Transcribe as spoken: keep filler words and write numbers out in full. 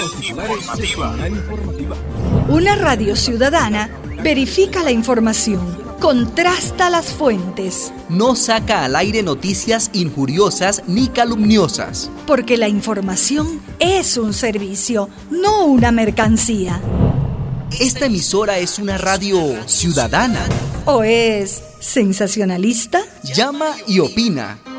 informativa. Una radio ciudadana verifica la información, contrasta las fuentes. No saca al aire noticias injuriosas ni calumniosas. Porque la información es un servicio, no una mercancía. Esta emisora es una radio ciudadana. ¿O es sensacionalista? Llama y opina.